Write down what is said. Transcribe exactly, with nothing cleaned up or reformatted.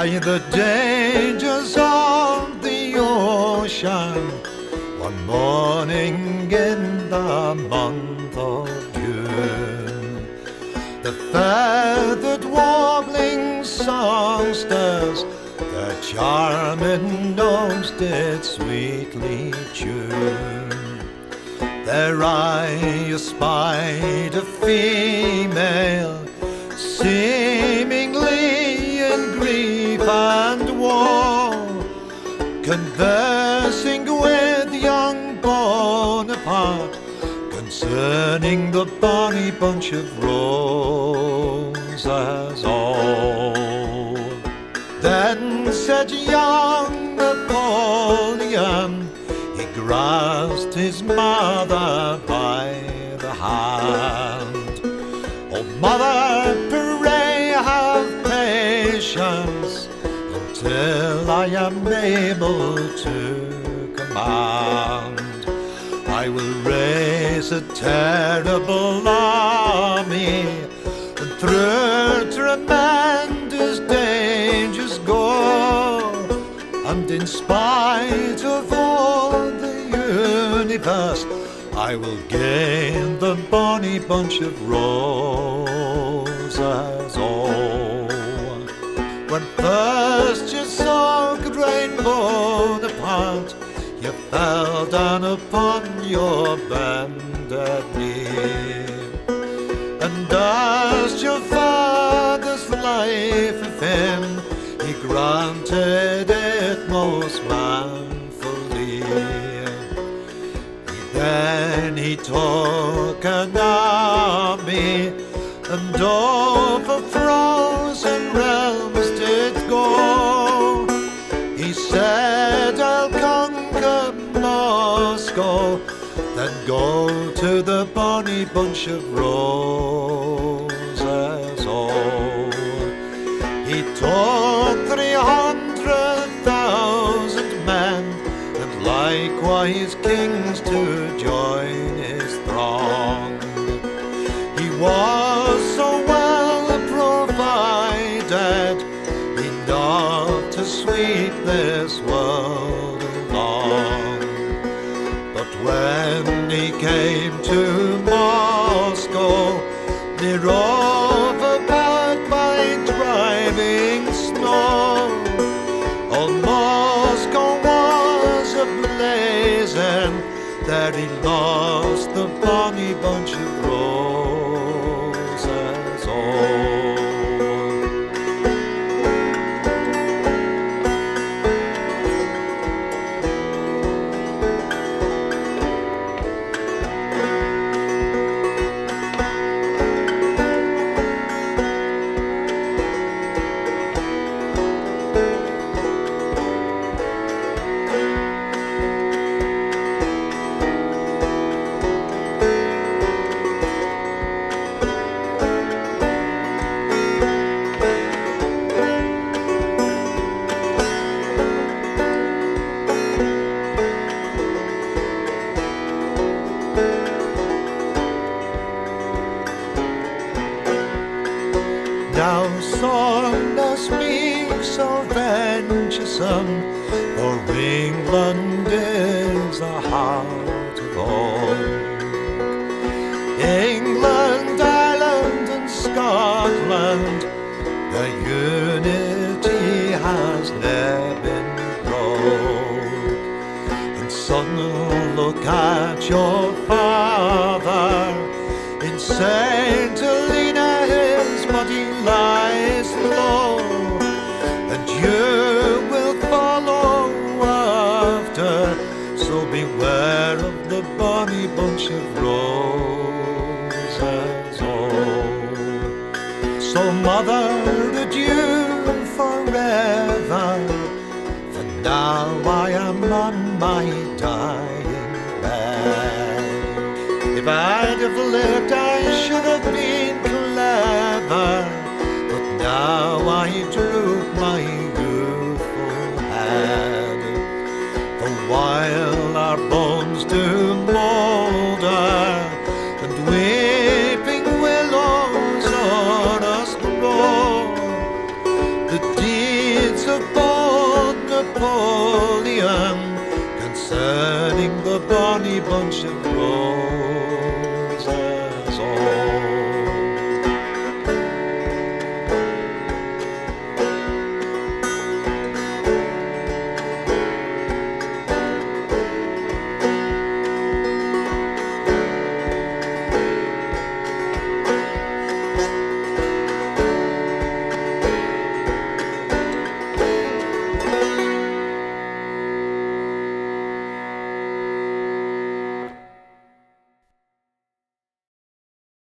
by the dangers of the ocean. One morning in the month of June, the feathered warbling songsters their charming notes did sweetly tune. There I espied a female, seemingly in grief and woe, conversing with young Bonaparte concerning the bonny bunch of roses. Oh, then said young Napoleon, he grasped his mother by the hand. Oh, mother, pray have patience until I am able to command. I will raise a terrible army, and through tremendous dangers go, and in spite of all the universe, I will gain the bonny bunch of roses. Oh, when first you saw great Bonaparte, you fell down upon your bended knee, and asked your father's life of him. He granted it most manfully. Then he took an army, and over frozen realms did go. He said, I'll conquer Moscow, then go to the bonny bunch of roses. Oh, he took three hundred thousand men, and likewise kings to join his throng. He was so well provided, enough to sweep this world along. But when he came to Moscow, near overpowered by driving snow, all Moscow was ablaze, and there he lost the bonny bunch of roses. Oh, now Saunders speaks so venturesome, for England is the heart of all. England, Ireland and Scotland, the unity has never been broke. And son, look at your father, in Saint Helena his body lies low, and you will follow after, so beware of the bonny bunch of roses. Oh, so mother, adieu forever, for now I am on my dying bed. If I'd have lived, I should have been clever, but now I droop my youthful head. For while our bones do moulder, and weeping willows on us grow, the deeds touch of